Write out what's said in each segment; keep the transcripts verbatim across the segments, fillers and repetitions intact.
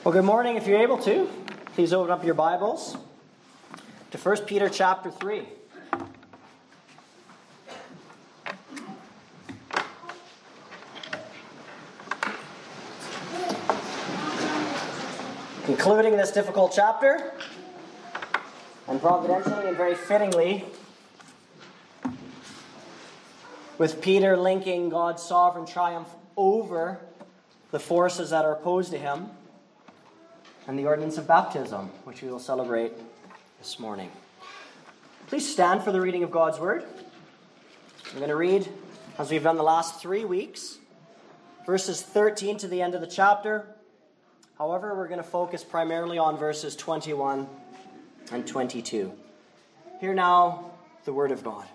Well, good morning. If you're able to, please open up your Bibles to First Peter chapter three. Concluding this difficult chapter, and providentially and very fittingly, with Peter linking God's sovereign triumph over the forces that are opposed to him, and the ordinance of baptism, which we will celebrate this morning. Please stand for the reading of God's Word. I'm going to read, as we've done the last three weeks, verses thirteen to the end of the chapter. However, we're going to focus primarily on verses twenty-one and twenty-two. Hear now the Word of God.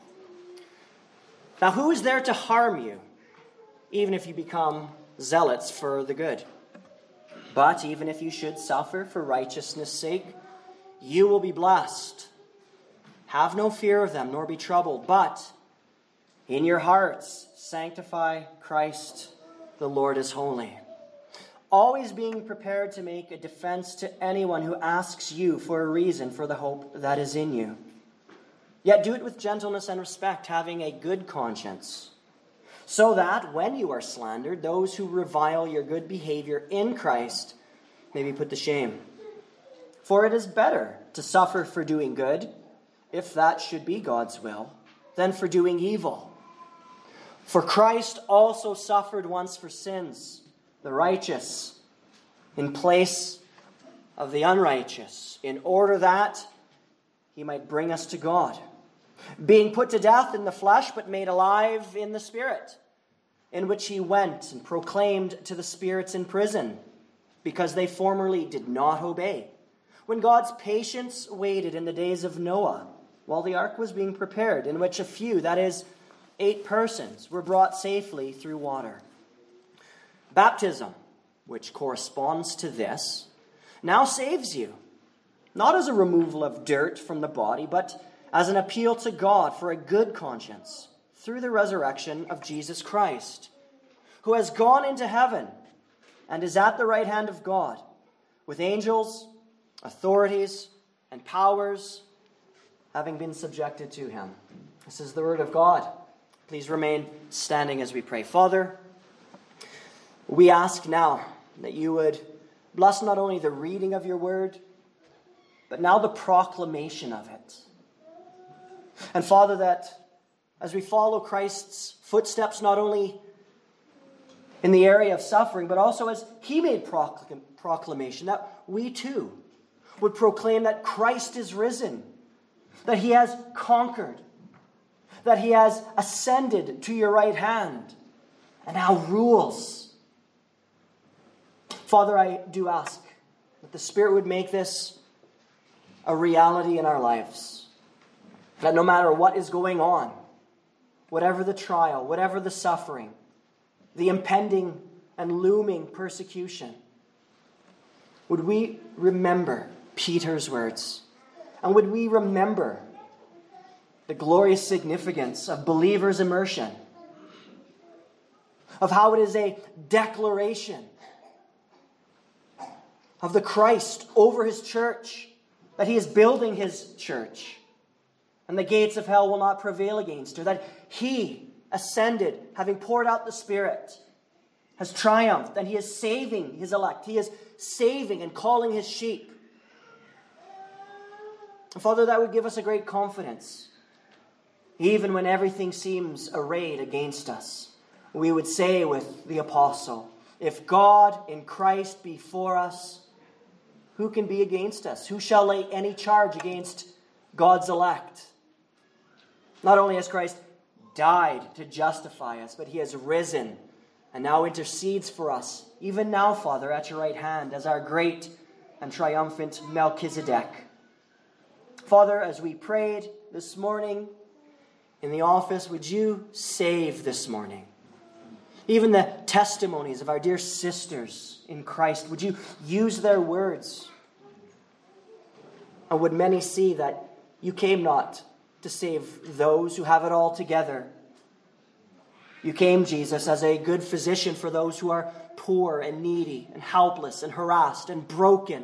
Now, who is there to harm you, even if you become zealots for the good? But even if you should suffer for righteousness' sake, you will be blessed. Have no fear of them, nor be troubled, but in your hearts sanctify Christ the Lord as holy, always being prepared to make a defense to anyone who asks you for a reason for the hope that is in you. Yet do it with gentleness and respect, having a good conscience, so that when you are slandered, those who revile your good behavior in Christ may be put to shame. For it is better to suffer for doing good, if that should be God's will, than for doing evil. For Christ also suffered once for sins, the righteous, in place of the unrighteous, in order that he might bring us to God, being put to death in the flesh, but made alive in the Spirit, in which he went and proclaimed to the spirits in prison, because they formerly did not obey, when God's patience waited in the days of Noah, while the ark was being prepared, in which a few, that is, eight persons, were brought safely through water. Baptism, which corresponds to this, now saves you, not as a removal of dirt from the body, but as an appeal to God for a good conscience through the resurrection of Jesus Christ, who has gone into heaven and is at the right hand of God, with angels, authorities, and powers having been subjected to him. This is the word of God. Please remain standing as we pray. Father, we ask now that you would bless not only the reading of your word, but now the proclamation of it. And Father, that as we follow Christ's footsteps, not only in the area of suffering, but also as he made procl- proclamation, that we too would proclaim that Christ is risen, that he has conquered, that he has ascended to your right hand, and now rules. Father, I do ask that the Spirit would make this a reality in our lives. That no matter what is going on, whatever the trial, whatever the suffering, the impending and looming persecution, would we remember Peter's words? And would we remember the glorious significance of believers' immersion? Of how it is a declaration of the Christ over his church, that he is building his church, and the gates of hell will not prevail against her. That he ascended, having poured out the Spirit, has triumphed, and he is saving his elect. He is saving and calling his sheep. And Father, that would give us a great confidence. Even when everything seems arrayed against us, we would say with the apostle, if God in Christ be for us, who can be against us? Who shall lay any charge against God's elect? Not only has Christ died to justify us, but he has risen and now intercedes for us, even now, Father, at your right hand, as our great and triumphant Melchizedek. Father, as we prayed this morning in the office, would you save this morning? Even the testimonies of our dear sisters in Christ, would you use their words? And would many see that you came not to save those who have it all together, You came, Jesus, as a good physician for those who are poor and needy and helpless and harassed and broken.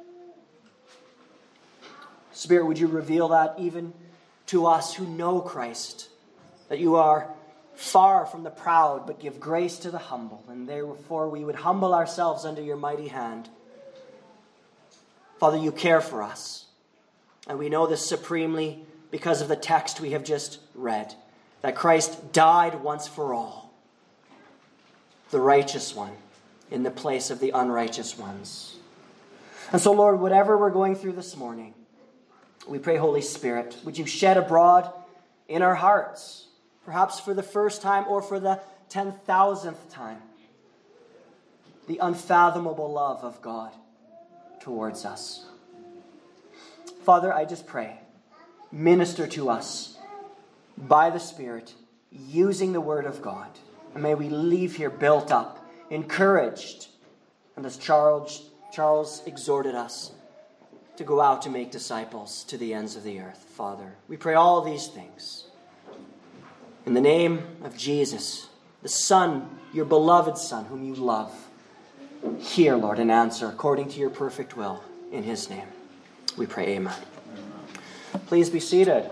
Spirit, would you reveal that even to us who know Christ, that you are far from the proud, but give grace to the humble, and therefore we would humble ourselves under your mighty hand. Father, you care for us, and we know this supremely because of the text we have just read, that Christ died once for all, the righteous one, in the place of the unrighteous ones. And so, Lord, whatever we're going through this morning, we pray, Holy Spirit, would you shed abroad in our hearts, perhaps for the first time or for the ten thousandth time, the unfathomable love of God towards us. Father, I just pray, minister to us by the Spirit, using the Word of God. And may we leave here built up, encouraged, and as Charles, Charles exhorted us, to go out to make disciples to the ends of the earth. Father, we pray all these things in the name of Jesus, the Son, your beloved Son, whom you love. Hear, Lord, and answer according to your perfect will. In his name, we pray, amen. Please be seated.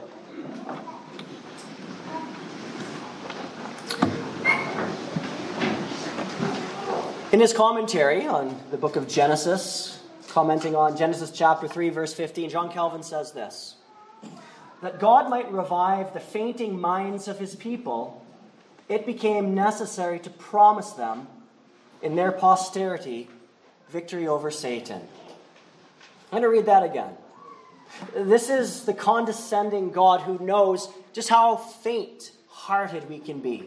In his commentary on the book of Genesis, commenting on Genesis chapter three, verse fifteen, John Calvin says this: that God might revive the fainting minds of his people, it became necessary to promise them in their posterity victory over Satan. I'm going to read that again. This is the condescending God who knows just how faint-hearted we can be.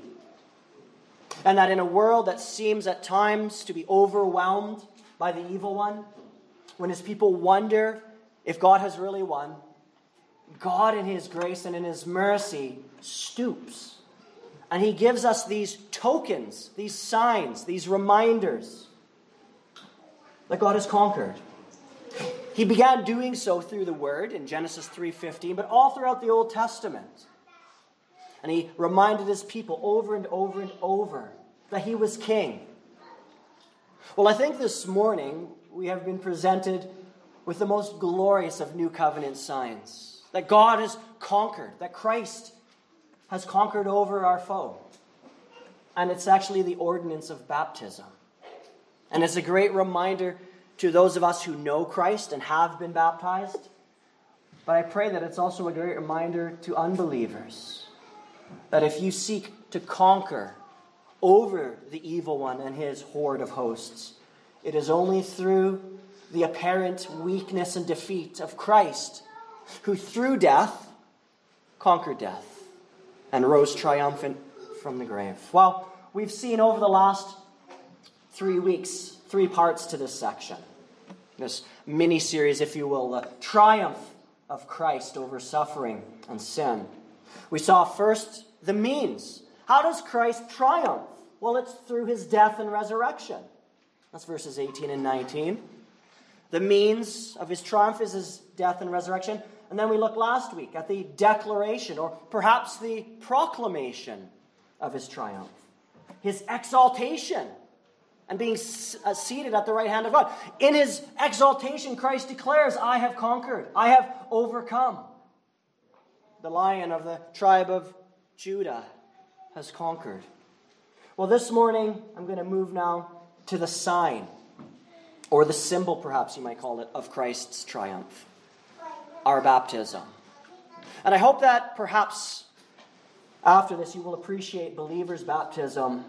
And that in a world that seems at times to be overwhelmed by the evil one, when his people wonder if God has really won, God in his grace and in his mercy stoops. And he gives us these tokens, these signs, these reminders that God has conquered. He began doing so through the Word in Genesis three fifteen, but all throughout the Old Testament. And he reminded his people over and over and over that he was king. Well, I think this morning we have been presented with the most glorious of New Covenant signs. That God has conquered, that Christ has conquered over our foe. And it's actually the ordinance of baptism. And it's a great reminder to those of us who know Christ and have been baptized. But I pray that it's also a great reminder to unbelievers that if you seek to conquer over the evil one and his horde of hosts, it is only through the apparent weakness and defeat of Christ, who through death conquered death and rose triumphant from the grave. Well, we've seen over the last three weeks, three parts to this section. This mini-series, if you will, the triumph of Christ over suffering and sin. We saw first the means. How does Christ triumph? Well, it's through his death and resurrection. That's verses eighteen and nineteen. The means of his triumph is his death and resurrection. And then we looked last week at the declaration, or perhaps the proclamation of his triumph. His exaltation and being seated at the right hand of God. In his exaltation, Christ declares, I have conquered. I have overcome. The Lion of the tribe of Judah has conquered. Well, this morning, I'm going to move now to the sign, or the symbol, perhaps you might call it, of Christ's triumph. Our baptism. And I hope that perhaps after this you will appreciate believers' baptism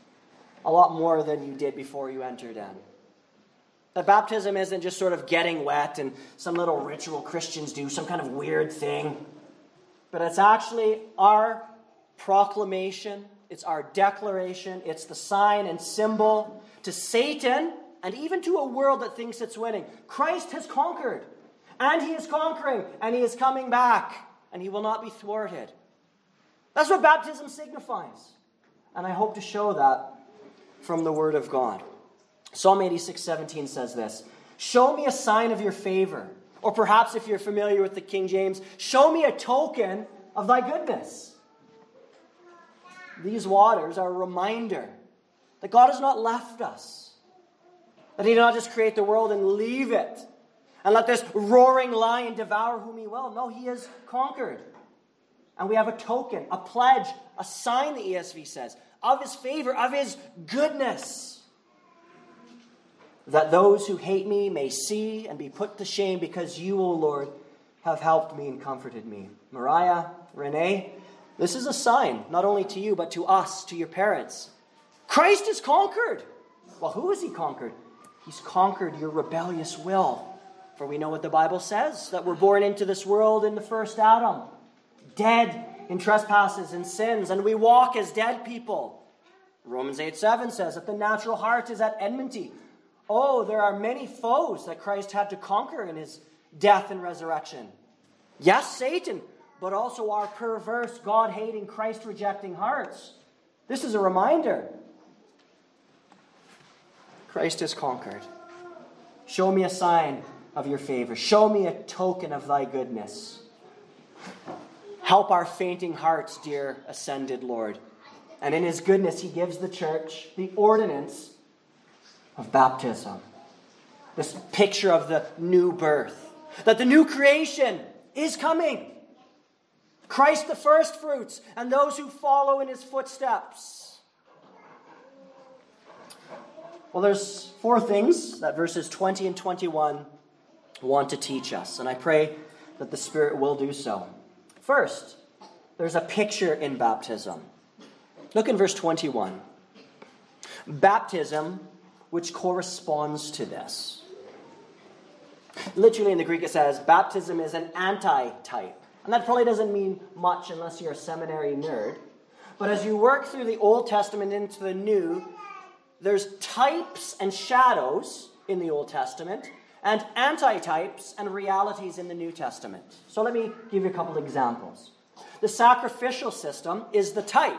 a lot more than you did before you entered in. That baptism isn't just sort of getting wet and some little ritual Christians do, some kind of weird thing. But it's actually our proclamation, it's our declaration, it's the sign and symbol to Satan and even to a world that thinks it's winning. Christ has conquered. And he is conquering, and he is coming back, and he will not be thwarted. That's what baptism signifies. And I hope to show that from the Word of God. Psalm eighty-six seventeen says this: show me a sign of your favor. Or perhaps if you're familiar with the King James, show me a token of thy goodness. these waters are a reminder that God has not left us, that he did not just create the world and leave it and let this roaring lion devour whom he will. No, he has conquered. And we have a token, a pledge, a sign, the E S V says, of his favor, of his goodness, that those who hate me may see and be put to shame because you, O Lord, have helped me and comforted me. Mariah, Renee, this is a sign, not only to you, but to us, to your parents. Christ is conquered. Well, who has he conquered? He's conquered your rebellious will. For we know what the Bible says, that we're born into this world in the first Adam, dead in trespasses and sins, and we walk as dead people. Romans eight seven says that the natural heart is at enmity. Oh, there are many foes that Christ had to conquer in his death and resurrection. Yes, Satan, but also our perverse, God-hating, Christ-rejecting hearts. This is a reminder. Christ is conquered. Show me a sign of your favor. Show me a token of thy goodness. Help our fainting hearts, dear ascended Lord. And in his goodness, he gives the church the ordinance of baptism. This picture of the new birth. That the new creation is coming. Christ the first fruits, and those who follow in his footsteps. Well, there's four things that verses twenty and twenty-one want to teach us, and I pray that the Spirit will do so. First, there's a picture in baptism. Look in verse twenty-one. Baptism, which corresponds to this. Literally in the Greek it says, baptism is an anti-type. And that probably doesn't mean much unless you're a seminary nerd. But as you work through the Old Testament into the New, there's types and shadows in the Old Testament, and anti-types and realities in the New Testament. So let me give you a couple examples. The sacrificial system is the type.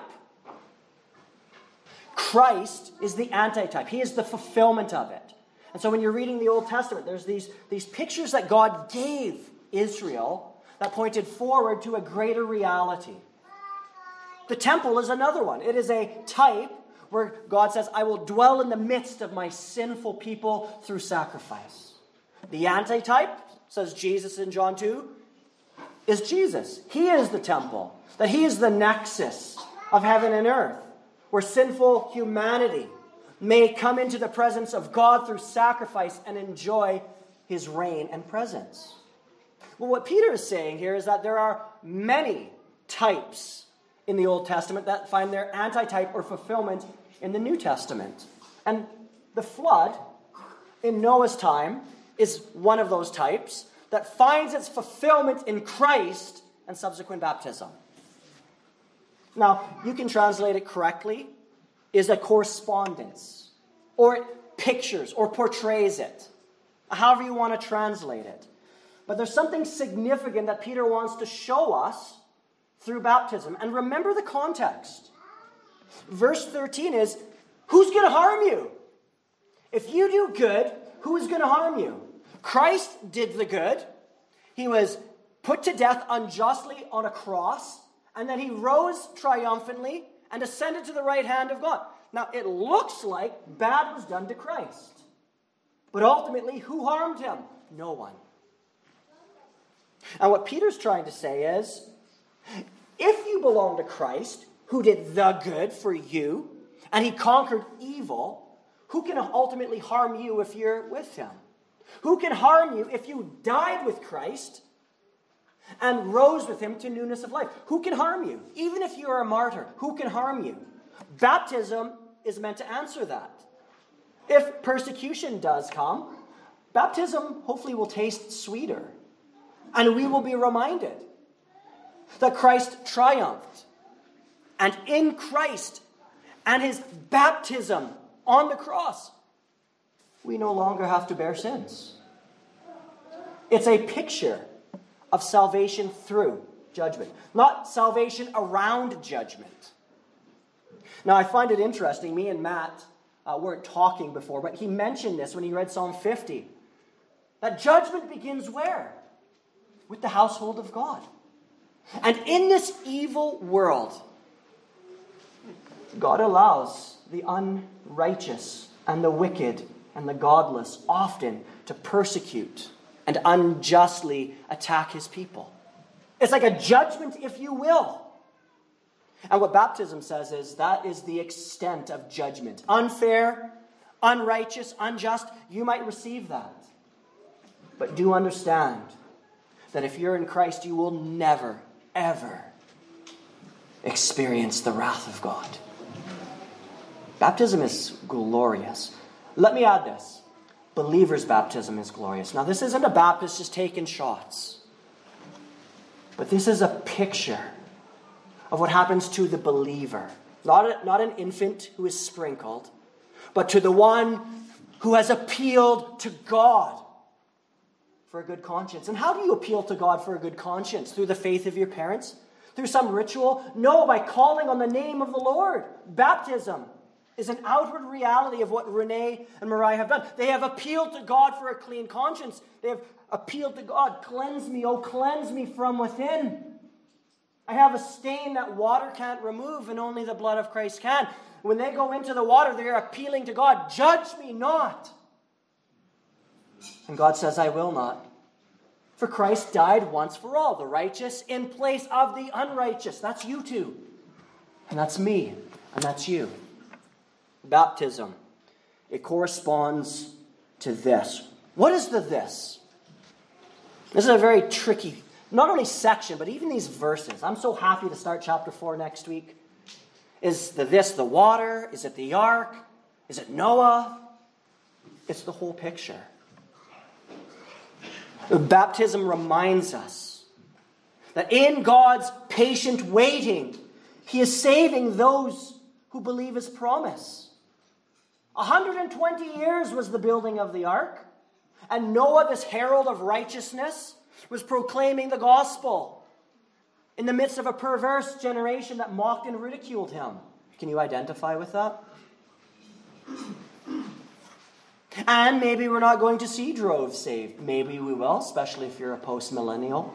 Christ is the anti-type. He is the fulfillment of it. And so when you're reading the Old Testament, there's these, these pictures that God gave Israel that pointed forward to a greater reality. The temple is another one. It is a type where God says, I will dwell in the midst of my sinful people through sacrifice. The antitype, says Jesus in John two, is Jesus. He is the temple. That he is the nexus of heaven and earth, where sinful humanity may come into the presence of God through sacrifice and enjoy his reign and presence. Well, what Peter is saying here is that there are many types in the Old Testament that find their antitype or fulfillment in the New Testament. And the flood in Noah's time is one of those types that finds its fulfillment in Christ and subsequent baptism. Now, you can translate it correctly, is a correspondence, or it pictures or portrays it, however you want to translate it. But there's something significant that Peter wants to show us through baptism. And remember the context. Verse thirteen is, who's going to harm you? If you do good, who is going to harm you? Christ did the good. He was put to death unjustly on a cross, and then he rose triumphantly and ascended to the right hand of God. Now, it looks like bad was done to Christ. But ultimately, who harmed him? No one. And what Peter's trying to say is, if you belong to Christ, who did the good for you, and he conquered evil, who can ultimately harm you if you're with him? Who can harm you if you died with Christ and rose with him to newness of life? Who can harm you? Even if you are a martyr, who can harm you? Baptism is meant to answer that. If persecution does come, baptism hopefully will taste sweeter. And we will be reminded that Christ triumphed. And in Christ and his baptism on the cross, we no longer have to bear sins. It's a picture of salvation through judgment, not salvation around judgment. Now, I find it interesting. Me and Matt uh, weren't talking before, but he mentioned this when he read Psalm fifty. That judgment begins where? With the household of God. And in this evil world, God allows the unrighteous and the wicked and the godless often to persecute and unjustly attack his people. It's like a judgment, if you will. And what baptism says is that is the extent of judgment. Unfair, unrighteous, unjust, you might receive that. But do understand that if you're in Christ, you will never, ever experience the wrath of God. Baptism is glorious. Let me add this. Believer's baptism is glorious. Now, this isn't a Baptist just taking shots. But this is a picture of what happens to the believer. Not, a, not an infant who is sprinkled, but to the one who has appealed to God for a good conscience. And how do you appeal to God for a good conscience? Through the faith of your parents? Through some ritual? No, by calling on the name of the Lord. Baptism is an outward reality of what Renee and Mariah have done. They have appealed to God for a clean conscience. They have appealed to God, cleanse me, oh cleanse me from within. I have a stain that water can't remove and only the blood of Christ can. When they go into the water, they're appealing to God, judge me not. And God says, I will not. For Christ died once for all, the righteous in place of the unrighteous. That's you too. And that's me. And that's you. Baptism. It corresponds to this. What is the this? This is a very tricky, not only section, but even these verses. I'm so happy to start chapter four next week. Is the this the water? Is it the ark? Is it Noah? It's the whole picture. Baptism reminds us that in God's patient waiting, He is saving those who believe His promise. one hundred twenty years was the building of the ark, and Noah, this herald of righteousness, was proclaiming the gospel in the midst of a perverse generation that mocked and ridiculed him. Can you identify with that? And maybe we're not going to see droves saved. Maybe we will, especially if you're a post-millennial.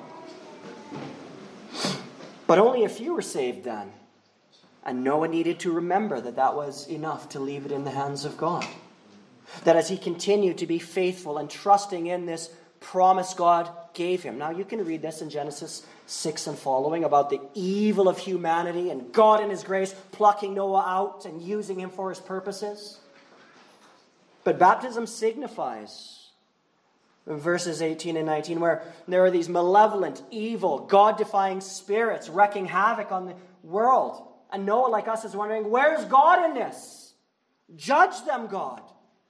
But only a few were saved then. And Noah needed to remember that that was enough to leave it in the hands of God. That as he continued to be faithful and trusting in this promise God gave him. Now you can read this in Genesis six and following about the evil of humanity and God in His grace plucking Noah out and using him for His purposes. But baptism signifies, in verses eighteen and nineteen, where there are these malevolent, evil, God-defying spirits wreaking havoc on the world. And Noah, like us, is wondering, where's God in this? Judge them, God.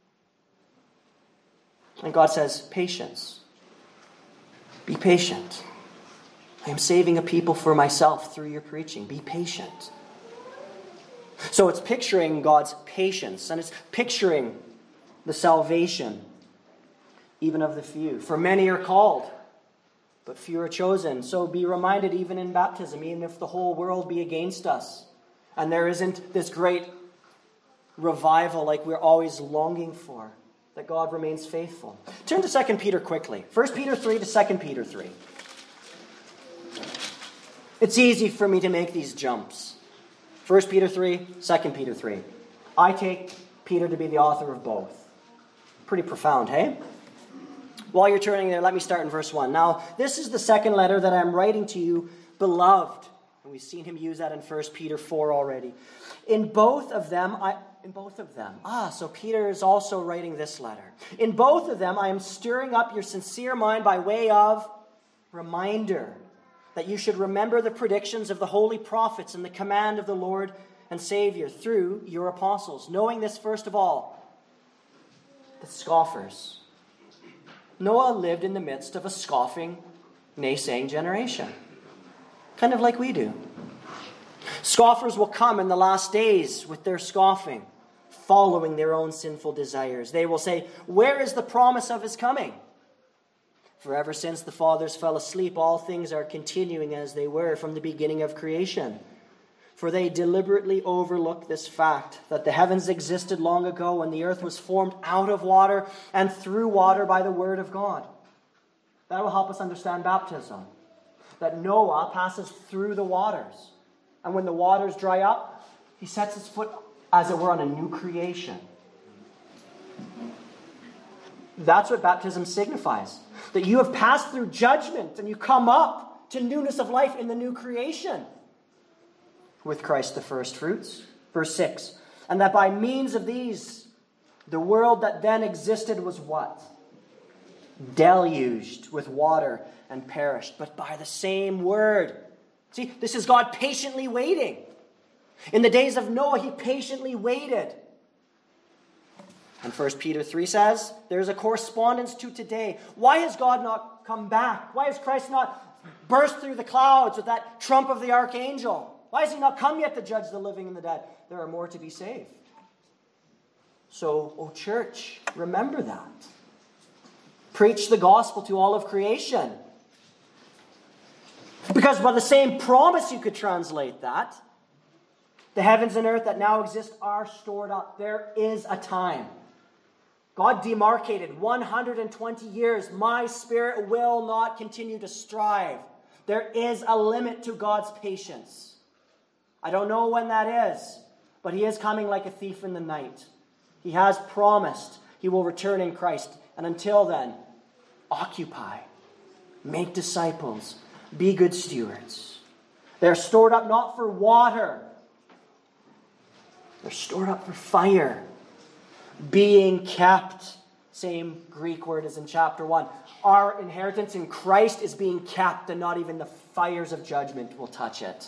And God says, patience. Be patient. I am saving a people for myself through your preaching. Be patient. So it's picturing God's patience, and it's picturing the salvation, even of the few. For many are called, but few are chosen. So be reminded, even in baptism, even if the whole world be against us, and there isn't this great revival like we're always longing for, that God remains faithful. Turn to Second Peter quickly. First Peter three to Second Peter three. It's easy for me to make these jumps. First Peter three, Second Peter three. I take Peter to be the author of both. Pretty profound, hey? While you're turning there, let me start in verse one. Now, this is the second letter that I'm writing to you, beloved. And we've seen him use that in First Peter four already. In both of them, I... In both of them. Ah, so Peter is also writing this letter. In both of them, I am stirring up your sincere mind by way of reminder that you should remember the predictions of the holy prophets and the command of the Lord and Savior through your apostles. Knowing this, first of all, the scoffers. Noah lived in the midst of a scoffing, naysaying generation. Kind of like we do. Scoffers will come in the last days with their scoffing, following their own sinful desires. They will say, where is the promise of His coming? For ever since the fathers fell asleep, all things are continuing as they were from the beginning of creation. For they deliberately overlook this fact, that the heavens existed long ago and the earth was formed out of water and through water by the word of God. That will help us understand baptism. That Noah passes through the waters. And when the waters dry up, He sets his foot, as it were, on a new creation. That's what baptism signifies. That you have passed through judgment and you come up to newness of life in the new creation. With Christ the first fruits. Verse six. And that by means of these, the world that then existed was what? Deluged with water and perished. But by the same word. See, this is God patiently waiting. In the days of Noah, he patiently waited. And First Peter three says, there's a correspondence to today. Why has God not come back? Why has Christ not burst through the clouds with that trump of the archangel? Why has he not come yet to judge the living and the dead? There are more to be saved. So, oh church, remember that. Preach the gospel to all of creation. Because by the same promise you could translate that. The heavens and earth that now exist are stored up. There is a time. God demarcated one hundred twenty years. My spirit will not continue to strive. There is a limit to God's patience. I don't know when that is, but he is coming like a thief in the night. He has promised he will return in Christ. And until then, occupy, make disciples, be good stewards. They're stored up not for water. They're stored up for fire. Being kept. Same Greek word as in chapter one. Our inheritance in Christ is being kept, and not even the fires of judgment will touch it.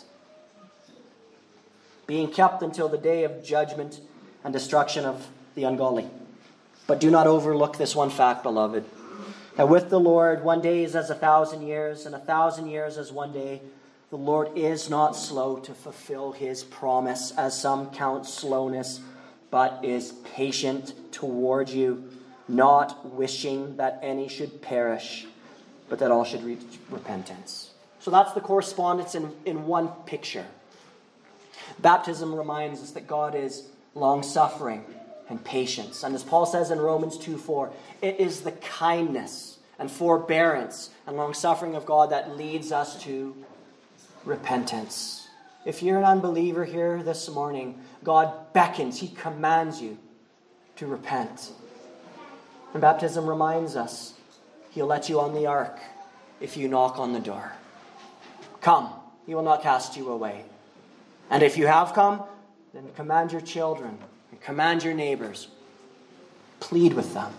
Being kept until the day of judgment and destruction of the ungodly. But do not overlook this one fact, beloved. That with the Lord, one day is as a thousand years, and a thousand years as one day. The Lord is not slow to fulfill his promise, as some count slowness, but is patient toward you, not wishing that any should perish, but that all should reach repentance. So that's the correspondence in, in one picture. Baptism reminds us that God is long-suffering and patience. And as Paul says in Romans two four, it is the kindness and forbearance and long-suffering of God that leads us to repentance. If you're an unbeliever here this morning, God beckons, he commands you to repent. And baptism reminds us, he'll let you on the ark if you knock on the door. Come, he will not cast you away. And if you have come, then command your children and command your neighbors. Plead with them.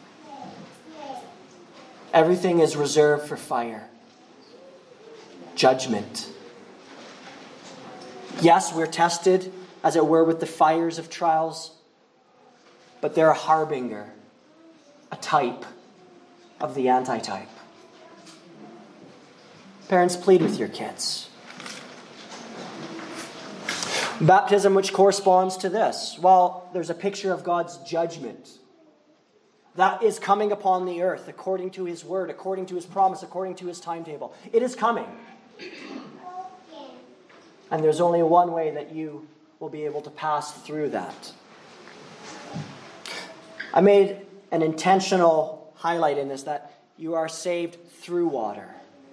Everything is reserved for fire. Judgment. Yes, we're tested, as it were, with the fires of trials, but they're a harbinger, a type of the antitype. Parents, plead with your kids. Baptism, which corresponds to this. Well, there's a picture of God's judgment that is coming upon the earth according to his word, according to his promise, according to his timetable. It is coming. And there's only one way that you will be able to pass through that. I made an intentional highlight in this, that you are saved through water.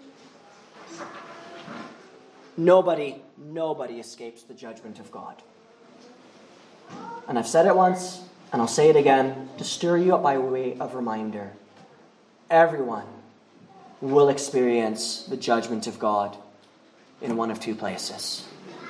Nobody, nobody escapes the judgment of God. And I've said it once, and I'll say it again, to stir you up by way of reminder. Everyone will experience the judgment of God in one of two places.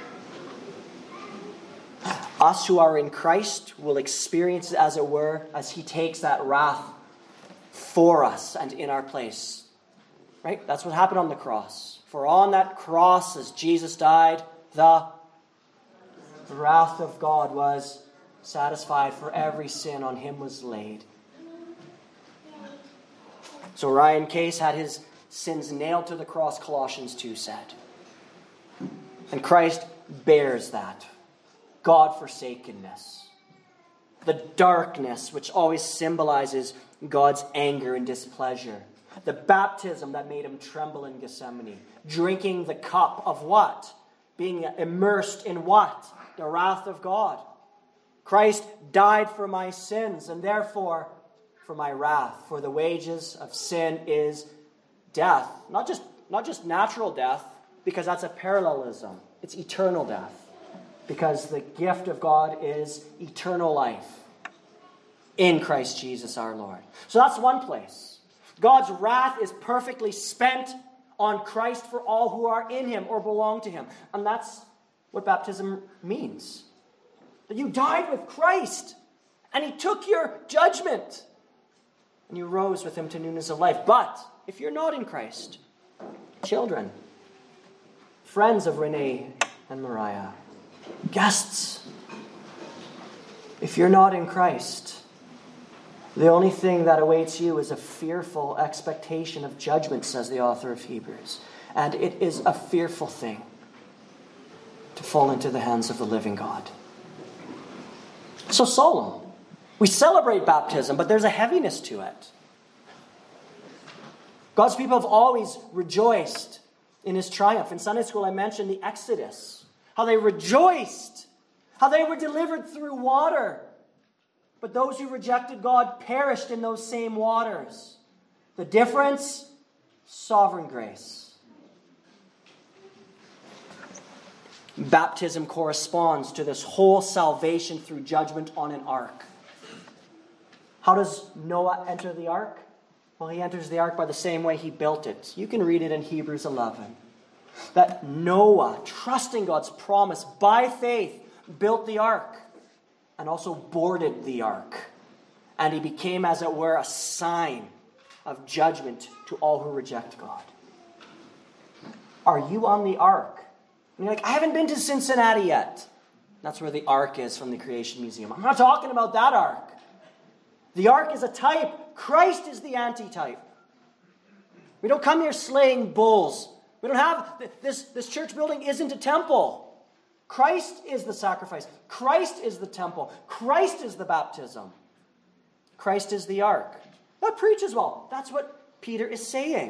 Us who are in Christ will experience it, as it were, as he takes that wrath for us and in our place. Right? That's what happened on the cross. For on that cross, as Jesus died, the wrath of God was satisfied, for every sin on him was laid. So Ryan Case had his sins nailed to the cross, Colossians two said. And Christ bears that. God-forsakenness. The darkness which always symbolizes God's anger and displeasure. The baptism that made him tremble in Gethsemane. Drinking the cup of what? Being immersed in what? The wrath of God. Christ died for my sins, and therefore for my wrath. For the wages of sin is death. Not just, not just natural death, because that's a parallelism. It's eternal death. because the gift of God is eternal life in Christ Jesus our Lord. So that's one place. God's wrath is perfectly spent on Christ for all who are in him or belong to him. And that's what baptism means. That you died with Christ, and he took your judgment, and you rose with him to newness of life. But if you're not in Christ, children, friends of Renee and Mariah, guests, if you're not in Christ, the only thing that awaits you is a fearful expectation of judgment, says the author of Hebrews. And it is a fearful thing to fall into the hands of the living God. So solemn. We celebrate baptism, but there's a heaviness to it. God's people have always rejoiced in his triumph. In Sunday school, I mentioned the Exodus, how they rejoiced, how they were delivered through water. But those who rejected God perished in those same waters. The difference? Sovereign grace. Baptism corresponds to this whole salvation through judgment on an ark. How does Noah enter the ark? Well, he enters the ark by the same way he built it. You can read it in Hebrews eleven. That Noah, trusting God's promise by faith, built the ark and also boarded the ark. And he became, as it were, a sign of judgment to all who reject God. Are you on the ark? And you're like, I haven't been to Cincinnati yet. That's where the ark is from the Creation Museum. I'm not talking about that ark. The ark is a type. Christ is the antitype. We don't come here slaying bulls. We don't have, this, this church building isn't a temple. Christ is the sacrifice. Christ is the temple. Christ is the baptism. Christ is the ark. That preaches well. That's what Peter is saying.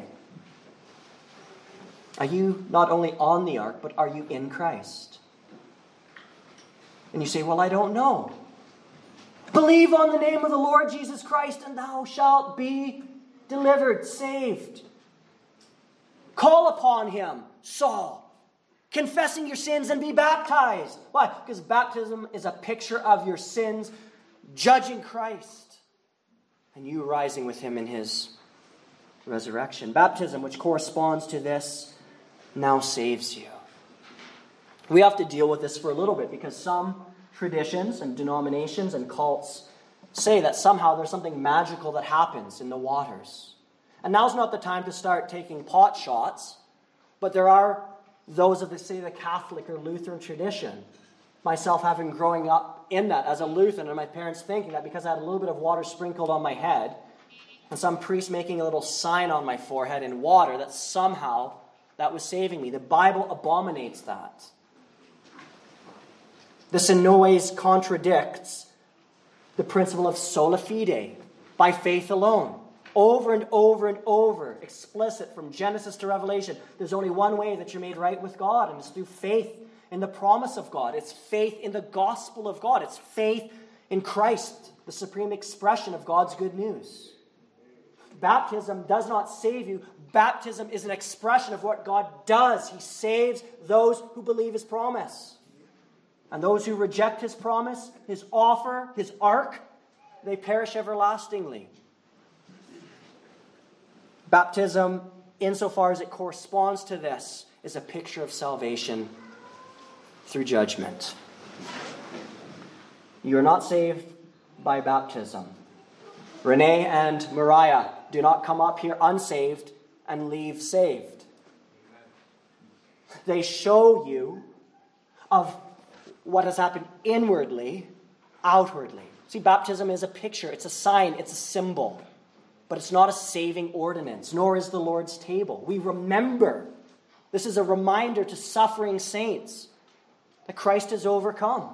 Are you not only on the ark, but are you in Christ? And you say, well, I don't know. Believe on the name of the Lord Jesus Christ, and thou shalt be delivered, saved. Call upon him, Saul, confessing your sins and be baptized. Why? Because baptism is a picture of your sins, judging Christ, and you rising with him in his resurrection. Baptism, which corresponds to this, now saves you. We have to deal with this for a little bit because some traditions and denominations and cults say that somehow there's something magical that happens in the waters. And now's not the time to start taking pot shots, but there are those of the, say, the Catholic or Lutheran tradition. Myself having growing up in that as a Lutheran, and my parents thinking that because I had a little bit of water sprinkled on my head, and some priest making a little sign on my forehead in water, that somehow that was saving me. The Bible abominates that. This in no ways contradicts the principle of sola fide, by faith alone. Over and over and over, explicit from Genesis to Revelation. There's only one way that you're made right with God, and it's through faith in the promise of God. It's faith in the gospel of God. It's faith in Christ, the supreme expression of God's good news. Baptism does not save you. Baptism is an expression of what God does. He saves those who believe his promise. And those who reject his promise, his offer, his ark, they perish everlastingly. Baptism, insofar as it corresponds to this, is a picture of salvation through judgment. You are not saved by baptism. Renee and Mariah do not come up here unsaved and leave saved. They show you of what has happened inwardly, outwardly. See, baptism is a picture, it's a sign, it's a symbol. But it's not a saving ordinance, nor is the Lord's table. We remember. This is a reminder to suffering saints that Christ has overcome.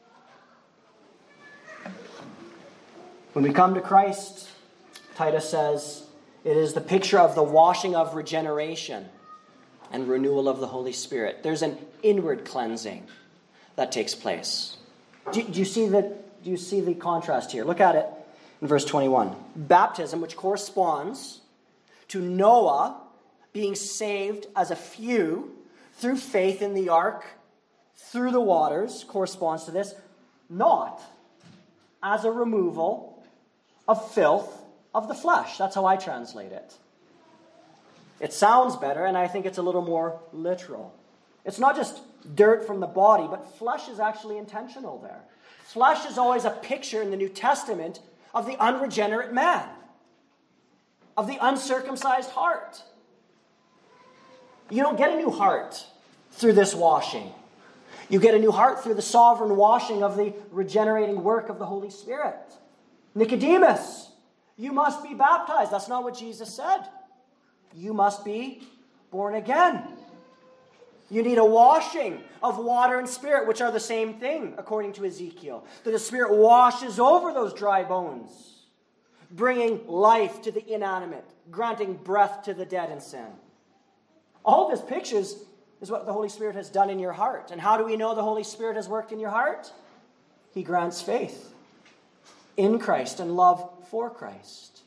When we come to Christ, Titus says, it is the picture of the washing of regeneration and renewal of the Holy Spirit. There's an inward cleansing that takes place. Do, do you see the, do you see the contrast here? Look at it in verse twenty-one. Baptism, which corresponds to Noah being saved as a few through faith in the ark, through the waters corresponds to this, not as a removal of filth of the flesh. That's how I translate it. It sounds better, and I think it's a little more literal. It's not just dirt from the body, but flesh is actually intentional there. Flesh is always a picture in the New Testament of the unregenerate man, of the uncircumcised heart. You don't get a new heart through this washing. You get a new heart through the sovereign washing of the regenerating work of the Holy Spirit. Nicodemus, you must be baptized. That's not what Jesus said. You must be born again. You need a washing of water and spirit, which are the same thing, according to Ezekiel. That the Spirit washes over those dry bones, bringing life to the inanimate, granting breath to the dead in sin. All this pictures is what the Holy Spirit has done in your heart. And how do we know the Holy Spirit has worked in your heart? He grants faith in Christ and love for Christ.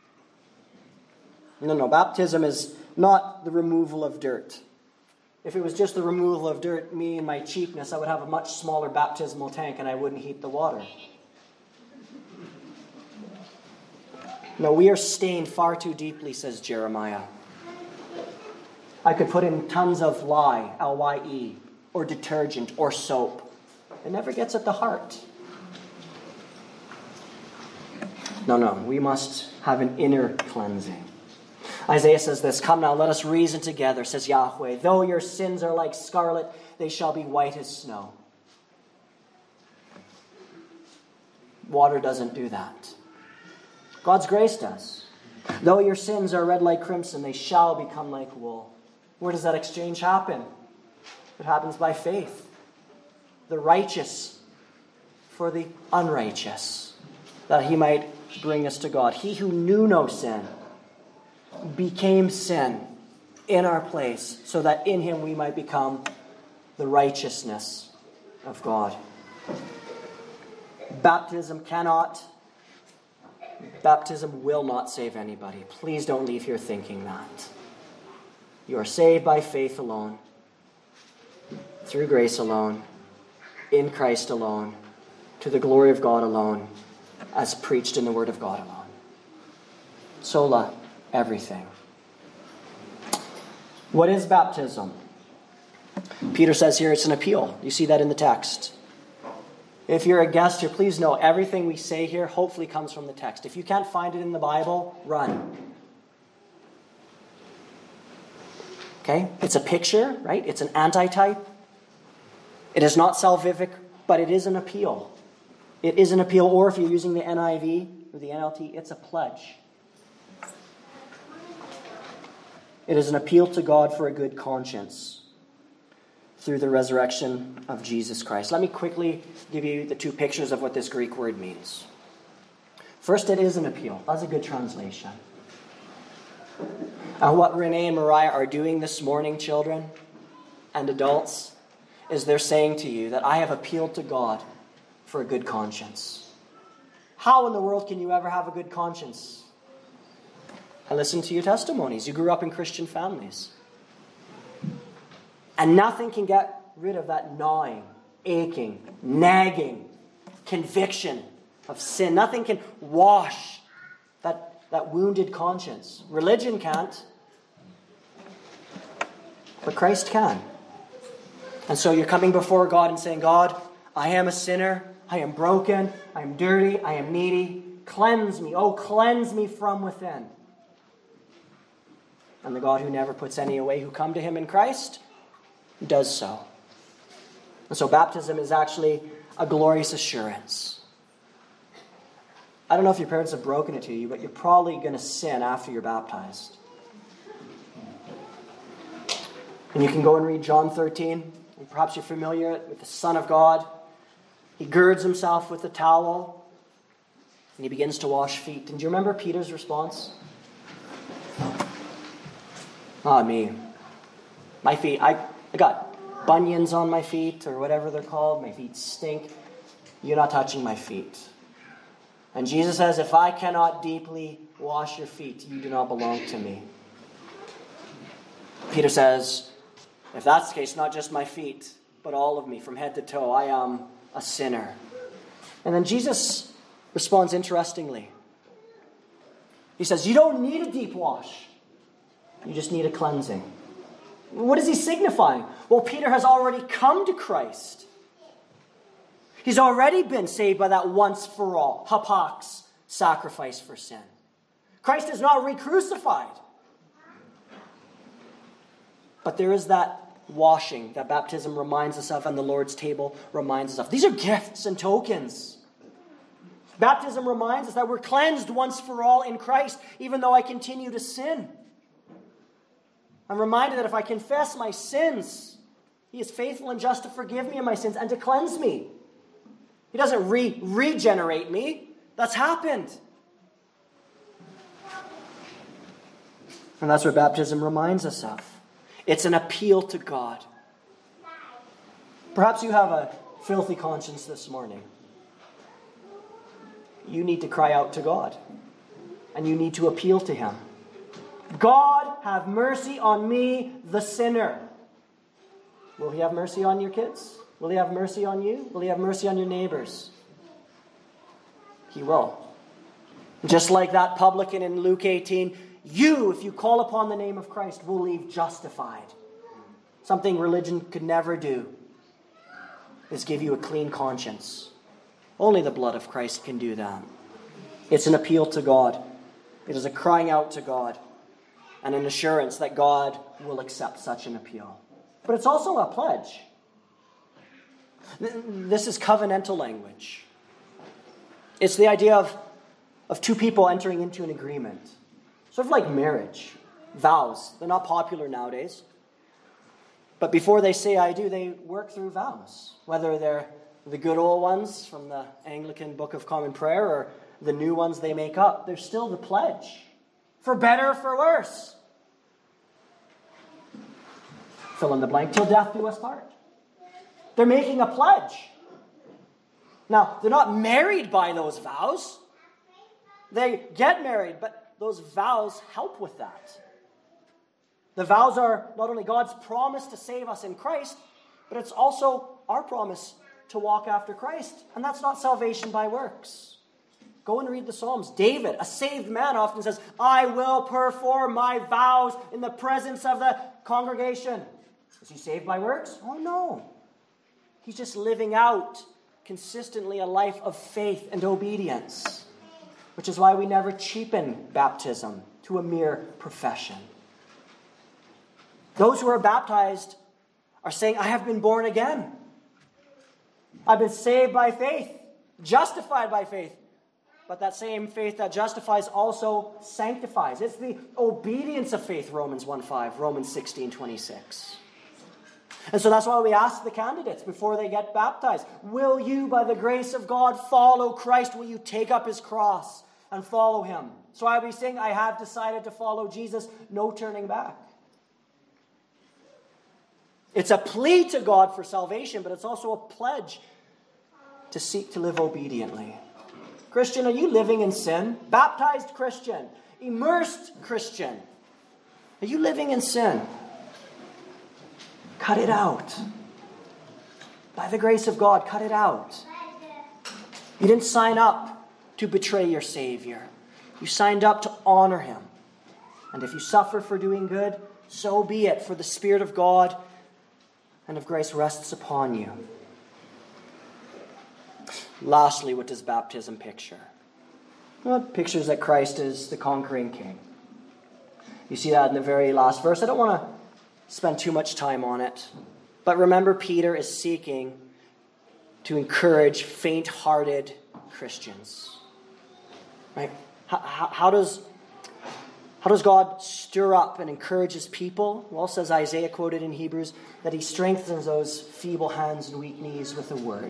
No, no, baptism is not the removal of dirt. If it was just the removal of dirt, me and my cheapness, I would have a much smaller baptismal tank and I wouldn't heat the water. No, we are stained far too deeply, says Jeremiah. I could put in tons of lye, L Y E, or detergent, or soap. It never gets at the heart. No, no, we must have an inner cleansing. Isaiah says this, "Come now, let us reason together, says Yahweh. Though your sins are like scarlet, they shall be white as snow." Water doesn't do that. God's grace does. Though your sins are red like crimson, they shall become like wool. Where does that exchange happen? It happens by faith. The righteous for the unrighteous, that he might bring us to God. He who knew no sin became sin in our place, so that in him we might become the righteousness of God. Baptism cannot, baptism will not save anybody. Please don't leave here thinking that. You are saved by faith alone, through grace alone, in Christ alone, to the glory of God alone, as preached in the Word of God alone. Sola, everything. What is baptism? Peter says here it's an appeal. You see that in the text. If you're a guest here, please know everything we say here hopefully comes from the text. If you can't find it in the Bible, run. Okay? It's a picture, right? It's an antitype. It is not salvific, but it is an appeal. It is an appeal, or if you're using the N I V or the N L T, it's a pledge. It is an appeal to God for a good conscience through the resurrection of Jesus Christ. Let me quickly give you the two pictures of what this Greek word means. First, it is an appeal. That's a good translation. And what Renee and Mariah are doing this morning, children and adults, is they're saying to you that I have appealed to God for a good conscience. How in the world can you ever have a good conscience? I listened to your testimonies. You grew up in Christian families. And nothing can get rid of that gnawing, aching, nagging conviction of sin. Nothing can wash that, that wounded conscience. Religion can't, but Christ can. And so you're coming before God and saying, God, I am a sinner. I am broken. I am dirty. I am needy. Cleanse me. Oh, cleanse me from within. And the God who never puts any away who come to him in Christ does so. And so baptism is actually a glorious assurance. I don't know if your parents have broken it to you, but you're probably going to sin after you're baptized. And you can go and read John thirteen. And perhaps you're familiar with the Son of God. He girds himself with a towel and he begins to wash feet. And do you remember Peter's response? Ah, me. My feet, I, I got bunions on my feet or whatever they're called. My feet stink. You're not touching my feet. And Jesus says, if I cannot deeply wash your feet, you do not belong to me. Peter says, if that's the case, not just my feet, but all of me, from head to toe. I am a sinner. And then Jesus responds interestingly. He says, you don't need a deep wash. You just need a cleansing. What is he signifying? Well, Peter has already come to Christ. He's already been saved by that once for all, hapax, sacrifice for sin. Christ is not re-crucified. But there is that washing that baptism reminds us of and the Lord's table reminds us of. These are gifts and tokens. Baptism reminds us that we're cleansed once for all in Christ, even though I continue to sin. I'm reminded that if I confess my sins, he is faithful and just to forgive me of my sins and to cleanse me. He doesn't re- regenerate me. That's happened. And that's what baptism reminds us of. It's an appeal to God. Perhaps you have a filthy conscience this morning. You need to cry out to God. And you need to appeal to him. God, have mercy on me, the sinner. Will he have mercy on your kids? Will he have mercy on you? Will he have mercy on your neighbors? He will. Just like that publican in Luke eighteen, you, if you call upon the name of Christ, will leave justified. Something religion could never do is give you a clean conscience. Only the blood of Christ can do that. It's an appeal to God. It is a crying out to God and an assurance that God will accept such an appeal. But it's also a pledge. This is covenantal language. It's the idea of, of two people entering into an agreement. Sort of like marriage. Vows. They're not popular nowadays. But before they say I do, they work through vows. Whether they're the good old ones from the Anglican Book of Common Prayer or the new ones they make up, they're still the pledge. For better or for worse. Fill in the blank. Till death do us part. They're making a pledge. Now, they're not married by those vows. They get married, but those vows help with that. The vows are not only God's promise to save us in Christ, but it's also our promise to walk after Christ. And that's not salvation by works. Go and read the Psalms. David, a saved man, often says, I will perform my vows in the presence of the congregation. Is he saved by works? Oh, no. He's just living out consistently a life of faith and obedience, which is why we never cheapen baptism to a mere profession. Those who are baptized are saying, I have been born again. I've been saved by faith, justified by faith. But that same faith that justifies also sanctifies. It's the obedience of faith, Romans one five, Romans sixteen twenty-six. And so that's why we ask the candidates before they get baptized, will you, by the grace of God, follow Christ? Will you take up his cross and follow him? So I'll be saying, I have decided to follow Jesus, no turning back. It's a plea to God for salvation, but it's also a pledge to seek to live obediently. Christian, are you living in sin? Baptized Christian, immersed Christian, are you living in sin? Cut it out. By the grace of God, cut it out. You didn't sign up to betray your Savior. You signed up to honor him. And if you suffer for doing good, so be it, for the Spirit of God and of grace rests upon you. Lastly, what does baptism picture? Well, it pictures that Christ is the conquering king. You see that in the very last verse. I don't want to spend too much time on it. But remember, Peter is seeking to encourage faint-hearted Christians. Right? How, how, how does how does God stir up and encourage his people? Well, says Isaiah, quoted in Hebrews, that he strengthens those feeble hands and weak knees with a word.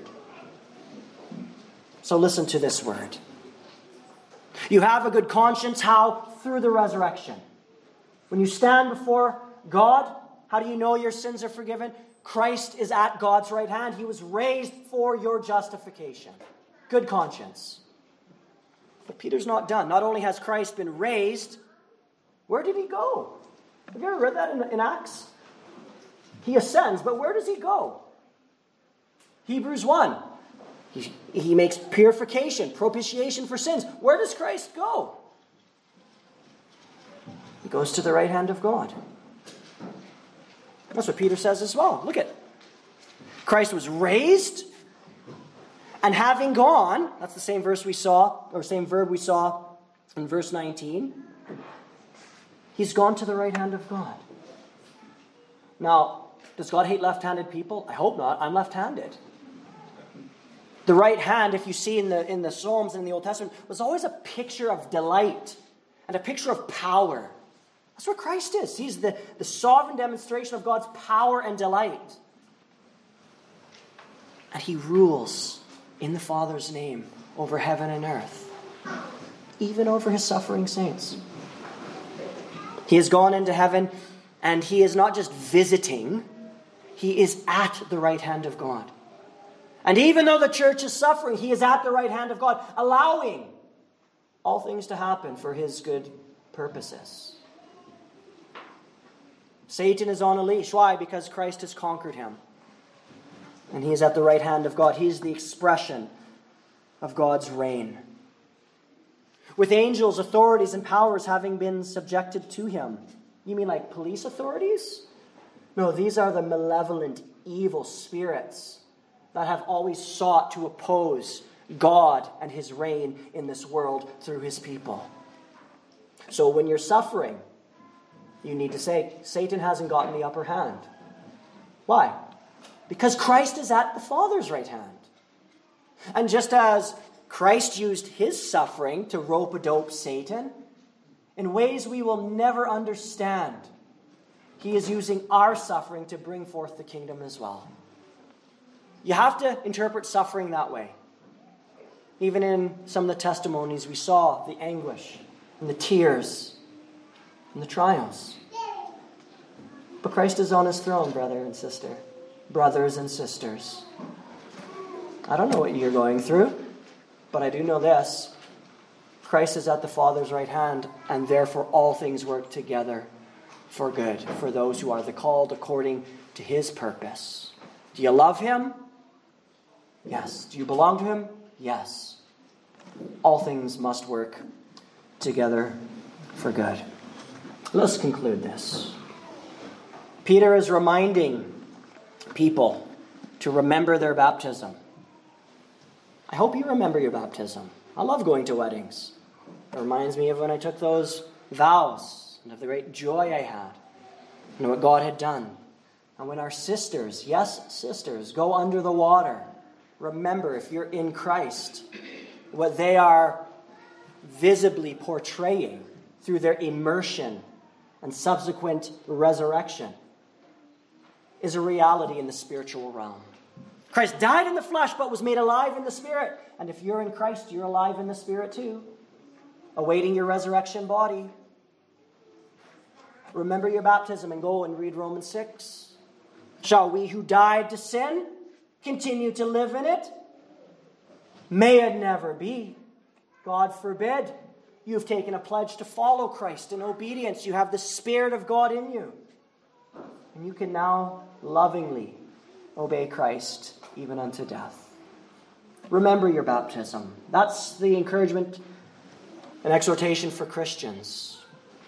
So listen to this word. You have a good conscience. How? Through the resurrection. When you stand before God, how do you know your sins are forgiven? Christ is at God's right hand. He was raised for your justification. Good conscience. But Peter's not done. Not only has Christ been raised, where did he go? Have you ever read that in, in Acts? He ascends, but where does he go? Hebrews one. He, he makes purification, propitiation for sins. Where does Christ go? He goes to the right hand of God. That's what Peter says as well. Look at it. Christ was raised, and having gone, that's the same verse we saw, or same verb we saw in verse nineteen. He's gone to the right hand of God. Now, does God hate left-handed people? I hope not. I'm left-handed. The right hand, if you see in the in the Psalms and in the Old Testament, was always a picture of delight and a picture of power. That's what Christ is. He's the, the sovereign demonstration of God's power and delight. And he rules in the Father's name over heaven and earth, even over his suffering saints. He has gone into heaven, and he is not just visiting, he is at the right hand of God. And even though the church is suffering, he is at the right hand of God, allowing all things to happen for his good purposes. Satan is on a leash. Why? Because Christ has conquered him. And he is at the right hand of God. He is the expression of God's reign. With angels, authorities, and powers having been subjected to him. You mean like police authorities? No, these are the malevolent, evil spirits that have always sought to oppose God and his reign in this world through his people. So when you're suffering, you need to say, Satan hasn't gotten the upper hand. Why? Because Christ is at the Father's right hand. And just as Christ used his suffering to rope-a-dope Satan, in ways we will never understand, he is using our suffering to bring forth the kingdom as well. You have to interpret suffering that way. Even in some of the testimonies, we saw the anguish and the tears and the trials. But Christ is on his throne, brother and sister, brothers and sisters. I don't know what you're going through, but I do know this. Christ is at the Father's right hand, and therefore all things work together for good, for those who are the called according to his purpose. Do you love him? Yes. Do you belong to him? Yes. All things must work together for good. Let's conclude this. Peter is reminding people to remember their baptism. I hope you remember your baptism. I love going to weddings. It reminds me of when I took those vows and of the great joy I had and what God had done. And when our sisters, yes, sisters, go under the water, remember, if you're in Christ, what they are visibly portraying through their immersion and subsequent resurrection is a reality in the spiritual realm. Christ died in the flesh, but was made alive in the spirit. And if you're in Christ, you're alive in the spirit too, awaiting your resurrection body. Remember your baptism and go and read Romans six. Shall we who died to sin continue to live in it? May it never be. God forbid. You've taken a pledge to follow Christ in obedience. You have the Spirit of God in you. And you can now lovingly obey Christ even unto death. Remember your baptism. That's the encouragement and exhortation for Christians.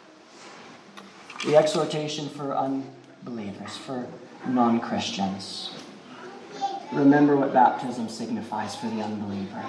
The exhortation for unbelievers, for non-Christians. Remember what baptism signifies for the unbeliever.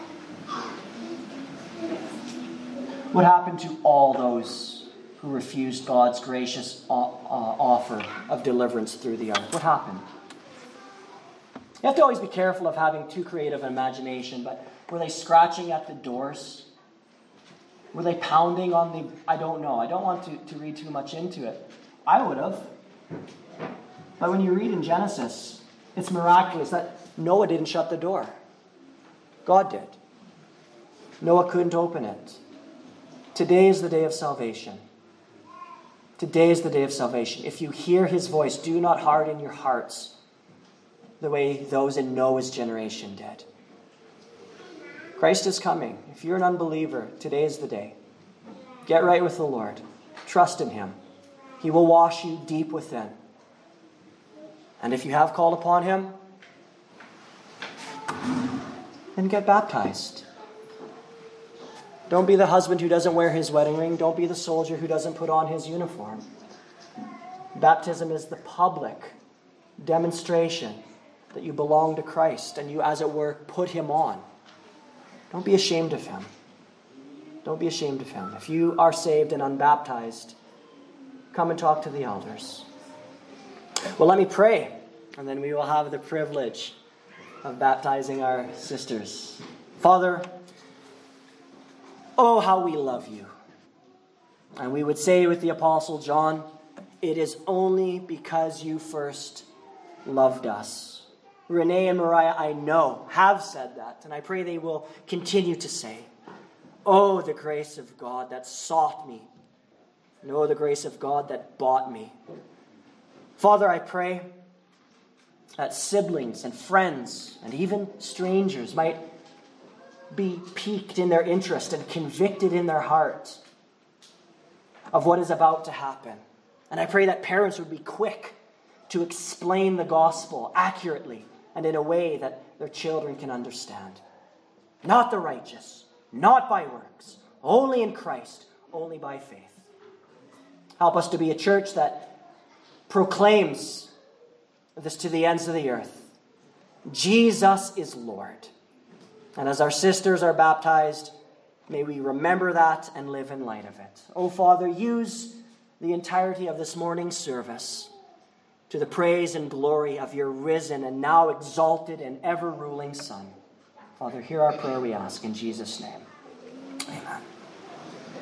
What happened to all those who refused God's gracious uh, offer of deliverance through the ark? What happened? You have to always be careful of having too creative an imagination, but were they scratching at the doors? Were they pounding on the... I don't know. I don't want to, to read too much into it. I would have. But when you read in Genesis, it's miraculous that Noah didn't shut the door. God did. Noah couldn't open it. Today is the day of salvation. Today is the day of salvation. If you hear his voice, do not harden your hearts the way those in Noah's generation did. Christ is coming. If you're an unbeliever, today is the day. Get right with the Lord. Trust in him. He will wash you deep within. And if you have called upon him, then get baptized. Don't be the husband who doesn't wear his wedding ring. Don't be the soldier who doesn't put on his uniform. Baptism is the public demonstration that you belong to Christ and you, as it were, put him on. Don't be ashamed of him. Don't be ashamed of him. If you are saved and unbaptized, come and talk to the elders. Well, let me pray, and then we will have the privilege of baptizing our sisters. Father, oh, how we love you. And we would say with the Apostle John, it is only because you first loved us. Renee and Mariah, I know, have said that, and I pray they will continue to say, oh, the grace of God that sought me, and oh, the grace of God that bought me. Father, I pray that siblings and friends and even strangers might be piqued in their interest and convicted in their heart of what is about to happen. And I pray that parents would be quick to explain the gospel accurately and in a way that their children can understand. Not the righteous, not by works, only in Christ, only by faith. Help us to be a church that proclaims this to the ends of the earth. Jesus is Lord. And as our sisters are baptized, may we remember that and live in light of it. Oh, Father, use the entirety of this morning's service to the praise and glory of your risen and now exalted and ever-ruling Son. Father, hear our prayer, we ask, in Jesus' name. Amen.